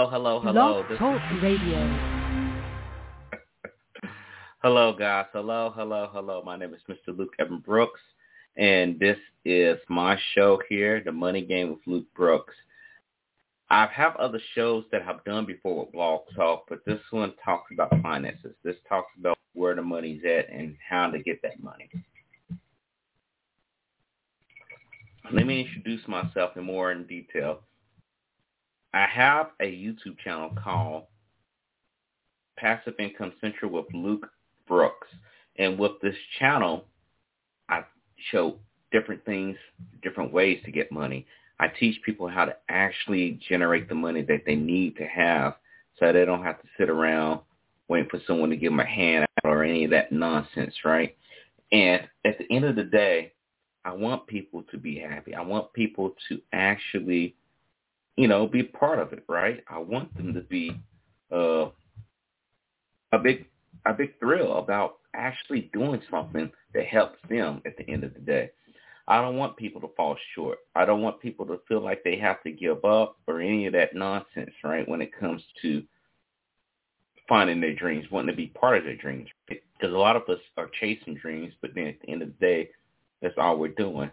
Blog hello. Talk Radio. Hello, guys. Hello. My name is Mr. Luke Evan Brooks, and this is my show here, The Money Game with Luke Brooks. I have other shows that I've done before with Blog Talk, but this one talks about finances. This talks about where the money's at and how to get that money. Let me introduce myself in more in detail. I have a YouTube channel called Passive Income Central with Luke Brooks. And with this channel, I show different things, different ways to get money. I teach people how to actually generate the money that they need to have so they don't have to sit around waiting for someone to give them a hand out or any of that nonsense, right? And at the end of the day, I want people to be happy. I want people to actually, be part of it, right? I want them to be a big thrill about actually doing something that helps them at the end of the day. I don't want people to fall short. I don't want people to feel like they have to give up or any of that nonsense, right, when it comes to finding their dreams, wanting to be part of their dreams. Because a lot of us are chasing dreams, but then at the end of the day, that's all we're doing.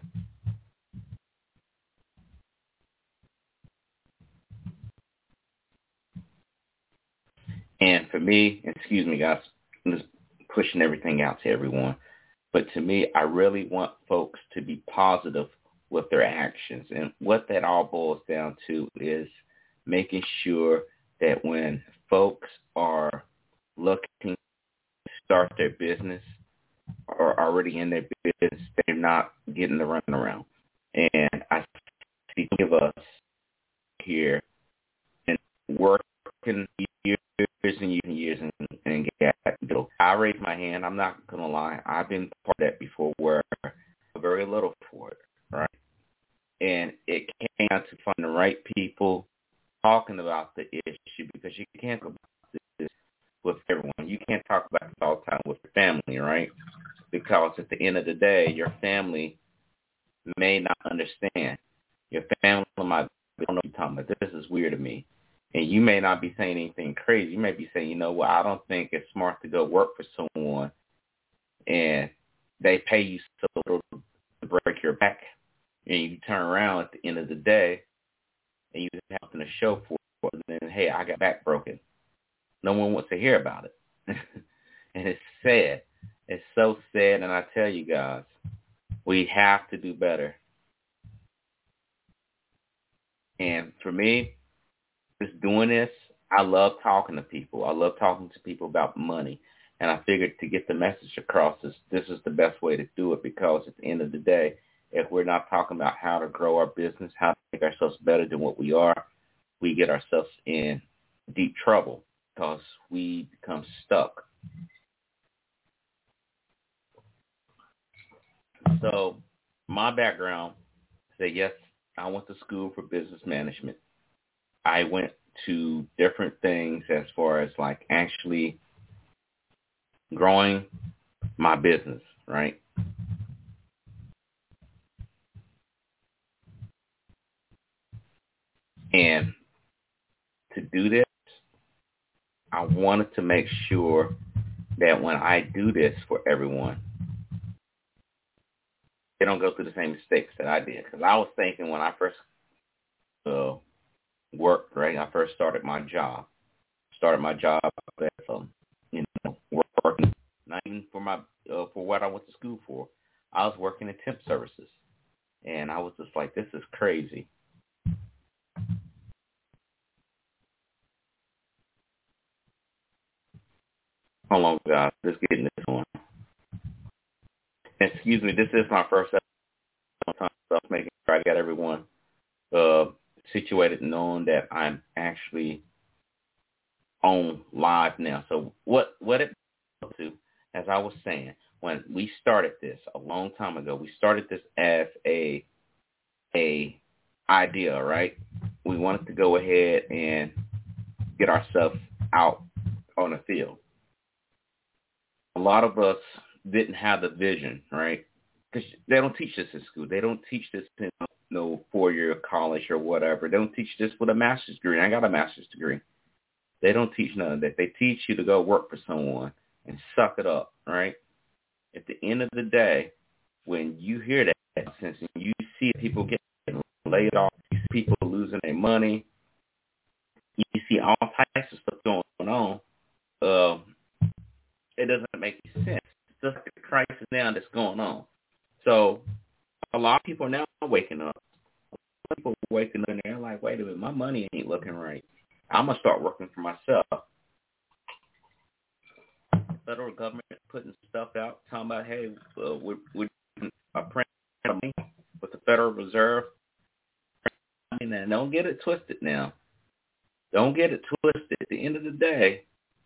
And for me, excuse me, guys, I'm just pushing everything out to everyone. But to me, I really want folks to be positive with their actions. And what that all boils down to is making sure that when folks are looking to start their business or already in their business, they're not getting the runaround. And I see of us here and working years and years and get. I raise my hand. I'm not going to lie. I've been part of that before where very little for it, right? And it came down to finding the right people talking about the issue because you can't talk about this with everyone. You can't talk about this all the time with your family, right? Because at the end of the day, your family may not understand. Your family might be, I don't know what you're talking about. This is weird to me. And you may not be saying anything crazy. You may be saying, I don't think it's smart to go work for someone and they pay you so little to break your back. And you turn around at the end of the day and you have something to show for it. And then, hey, I got back broken. No one wants to hear about it. And it's sad. It's so sad. And I tell you guys, we have to do better. And for me, just doing this, I love talking to people. I love talking to people about money. And I figured to get the message across, this is the best way to do it because at the end of the day, if we're not talking about how to grow our business, how to make ourselves better than what we are, we get ourselves in deep trouble because we become stuck. So my background, yes, I went to school for business management. I went to different things as far as like actually growing my business, right? And to do this, I wanted to make sure that when I do this for everyone, they don't go through the same mistakes that I did. Because I was thinking when I first worked, right? I first started my job as working, not even for my for what I went to school for. I was working in temp services, and I was just like, this is crazy. Hold on, guys, just getting this on. Excuse me, this is my first episode, so I'm making sure I got everyone situated, knowing that I'm actually on live now. So what it to, as I was saying, when we started this a long time ago, we started this as a idea, right? We wanted to go ahead and get ourselves out on the field. A lot of us didn't have the vision, right? Because they don't teach this in school. They don't teach this in no 4-year college or whatever. They don't teach this with a master's degree. I got a master's degree. They don't teach none of that. They teach you to go work for someone and suck it up, right? At the end of the day, when you hear that nonsense and you see people getting laid off, you see people losing their money, you see all types of stuff going on, it doesn't make any sense. It's just like the crisis now that's going on. So a lot of people are now waking up. A lot of people are waking up and they're like, wait a minute, my money ain't looking right. I'm going to start working for myself. The federal government putting stuff out, talking about, hey, we're printing money with the Federal Reserve. And don't get it twisted now. Don't get it twisted. At the end of the day,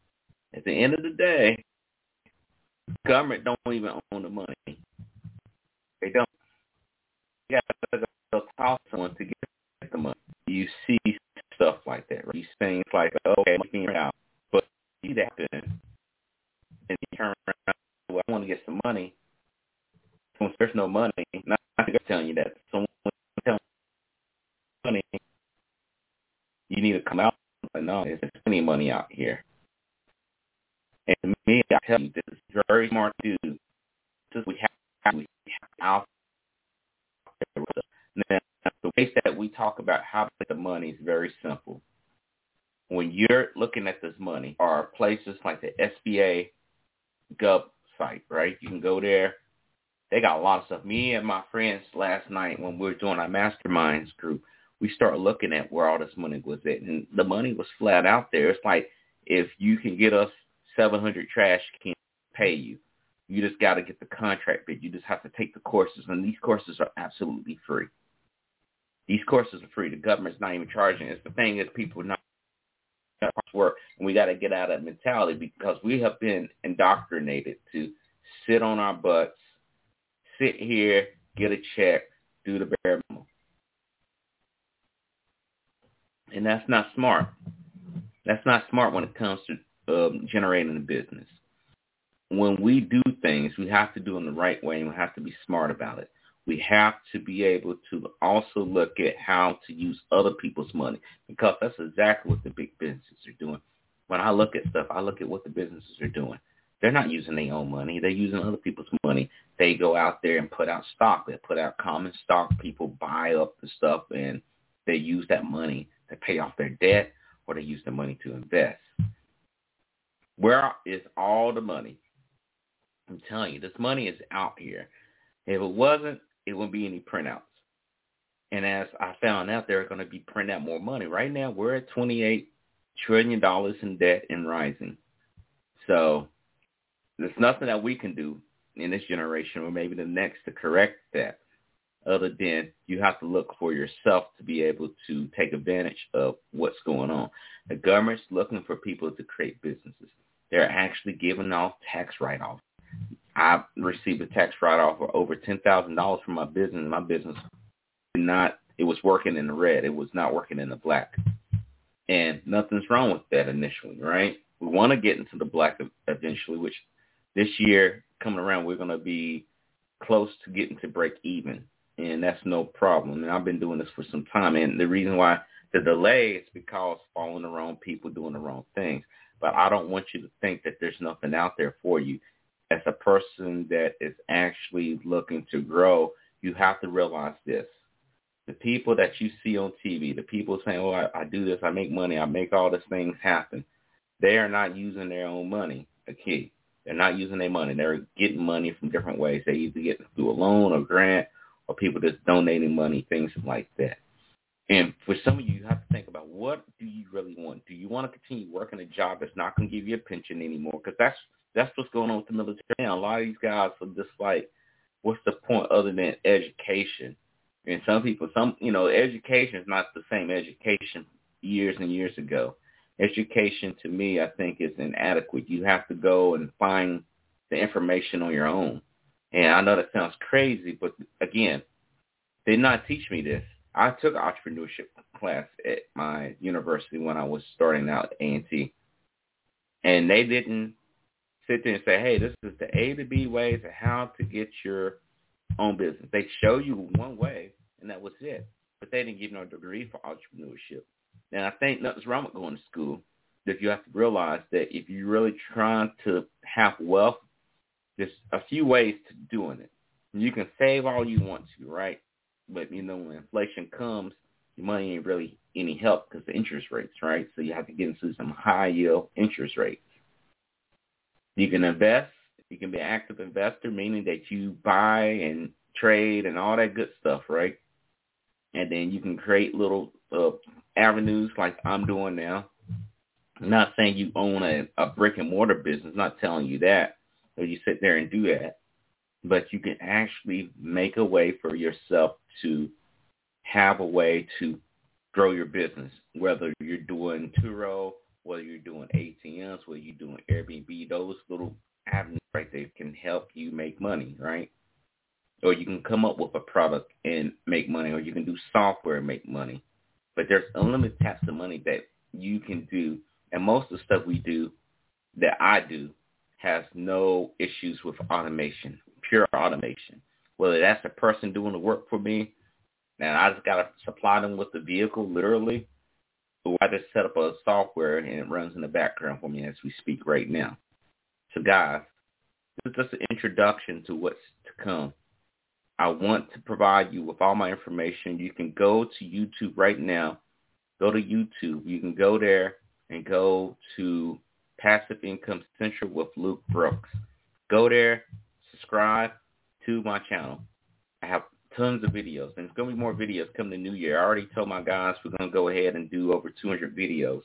government don't even own the money. They don't. You got to go talk to someone to get the money. You see stuff like that, right? You things like, okay, money out, but you see that happen, and you turn around, well, I want to get some money. When there's no money, not telling you that. Someone telling you money, you need to come out. No, there's plenty of money out here. And to me, I tell you, this is very smart dude. We have out there. Now, the ways that we talk about how to get the money is very simple. When you're looking at this money, are places like the SBA Gov site, right? You can go there. They got a lot of stuff. Me and my friends last night when we were doing our masterminds group, we started looking at where all this money was at, and the money was flat out there. It's like, if you can get us 700 trash cans to pay you, you just got to get the contract bid. You just have to take the courses, and these courses are absolutely free. These courses are free. The government's not even charging. It's the thing is people are not work, and we got to get out of that mentality because we have been indoctrinated to sit on our butts, sit here, get a check, do the bare minimum. And that's not smart. That's not smart when it comes to generating a business. When we do things, we have to do it in the right way, and we have to be smart about it. We have to be able to also look at how to use other people's money, because that's exactly what the big businesses are doing. When I look at stuff, I look at what the businesses are doing. They're not using their own money. They're using other people's money. They go out there and put out stock. They put out common stock. People buy up the stuff, and they use that money to pay off their debt, or they use the money to invest. Where is all the money? I'm telling you, this money is out here. If it wasn't, it wouldn't be any printouts. And as I found out, they're going to be printing out more money. Right now, we're at $28 trillion in debt and rising. So there's nothing that we can do in this generation or maybe the next to correct that, other than you have to look for yourself to be able to take advantage of what's going on. The government's looking for people to create businesses. They're actually giving off tax write-offs. I received a tax write-off of over $10,000 from my business. My business it was working in the red. It was not working in the black. And nothing's wrong with that initially, right? We want to get into the black eventually, which this year coming around, we're going to be close to getting to break even. And that's no problem. And I've been doing this for some time. And the reason why the delay is because following the wrong people, doing the wrong things. But I don't want you to think that there's nothing out there for you. As a person that is actually looking to grow, you have to realize this. The people that you see on TV, the people saying, oh, I do this, I make money, I make all these things happen, they are not using their own money, okay? They're not using their money. They're getting money from different ways. They either get it through a loan or grant or people just donating money, things like that. And for some of you, you have to think about, what do you really want? Do you want to continue working a job that's not going to give you a pension anymore? Because that's what's going on with the military now. A lot of these guys are just like, what's the point other than education? And some people, education is not the same education years and years ago. Education, to me, I think is inadequate. You have to go and find the information on your own. And I know that sounds crazy, but again, they did not teach me this. I took an entrepreneurship class at my university when I was starting out at A&T. And they didn't sit there and say, hey, this is the A to B ways of how to get your own business. They show you one way, and that was it. But they didn't give no degree for entrepreneurship. And I think nothing's wrong with going to school. But you have to realize that if you're really trying to have wealth, there's a few ways to doing it. You can save all you want to, right? But, when inflation comes, your money ain't really any help because the interest rates, right? So you have to get into some high-yield interest rates. You can invest. You can be an active investor, meaning that you buy and trade and all that good stuff, right? And then you can create little avenues like I'm doing now. I'm not saying you own a brick-and-mortar business. Not telling you that. So you sit there and do that. But you can actually make a way for yourself to have a way to grow your business, whether you're doing Turo, whether you're doing ATMs, whether you're doing Airbnb, those little avenues right there can help you make money, right? Or you can come up with a product and make money, or you can do software and make money. But there's unlimited types of money that you can do, and most of the stuff we do, that I do, has no issues with automation, pure automation. Whether that's a person doing the work for me, and I just got to supply them with the vehicle, literally, or I just set up a software and it runs in the background for me as we speak right now. So, guys, this is just an introduction to what's to come. I want to provide you with all my information. You can go to YouTube right now. Go to YouTube. You can go there and go to Passive Income Central with Luke Brooks. Go there, subscribe to my channel. I have tons of videos, and there's going to be more videos coming the new year. I already told my guys we're going to go ahead and do over 200 videos.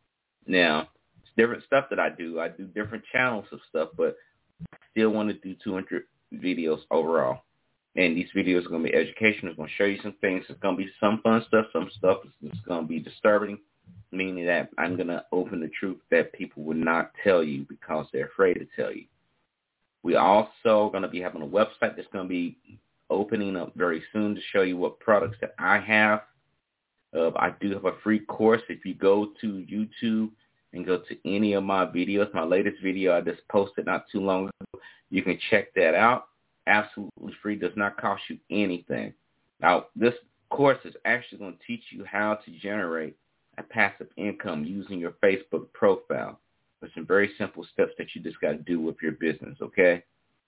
Now, it's different stuff that I do. I do different channels of stuff, but I still want to do 200 videos overall. And these videos are going to be educational. It's going to show you some things. There's going to be some fun stuff. Some stuff is going to be disturbing, meaning that I'm going to open the truth that people would not tell you because they're afraid to tell you. We also going to be having a website that's going to be opening up very soon to show you what products that I have. I do have a free course. If you go to YouTube and go to any of my videos, my latest video I just posted not too long ago, you can check that out. Absolutely free. Does not cost you anything. Now, this course is actually going to teach you how to generate a passive income using your Facebook profile. There's some very simple steps that you just got to do with your business, okay?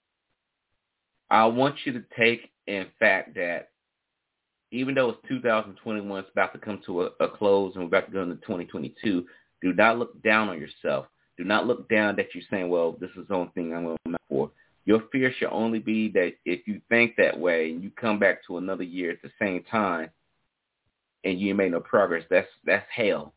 I want you to take, in fact, that even though it's 2021, it's about to come to a close and we're about to go into 2022, do not look down on yourself. Do not look down that you're saying, well, this is the only thing I'm going to make for. Your fear should only be that if you think that way and you come back to another year at the same time and you made no progress, that's hell.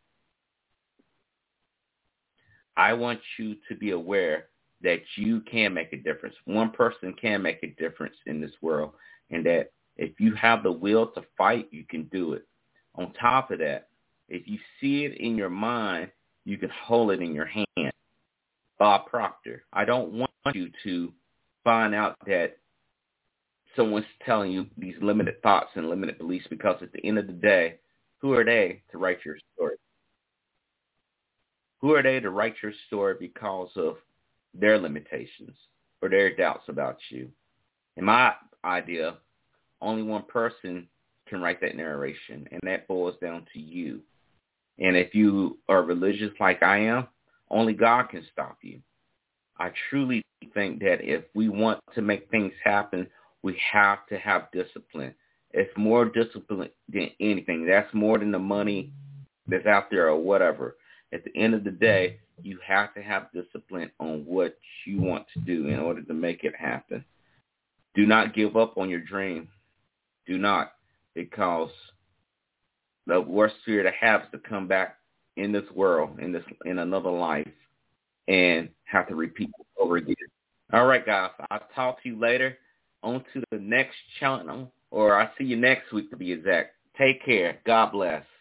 I want you to be aware that you can make a difference. One person can make a difference in this world, and that if you have the will to fight, you can do it. On top of that, if you see it in your mind, you can hold it in your hand. Bob Proctor, I don't want you to find out that someone's telling you these limited thoughts and limited beliefs, because at the end of the day, who are they to write your story? Who are they to write your story because of their limitations or their doubts about you? In my idea, only one person can write that narration, and that boils down to you. And if you are religious like I am, only God can stop you. I truly think that if we want to make things happen, we have to have discipline. It's more discipline than anything. That's more than the money that's out there or whatever. At the end of the day, you have to have discipline on what you want to do in order to make it happen. Do not give up on your dream. Do not, because the worst fear to have is to come back in this world, in another life, and have to repeat over again. All right, guys. I'll talk to you later. On to the next channel, or I'll see you next week to be exact. Take care. God bless.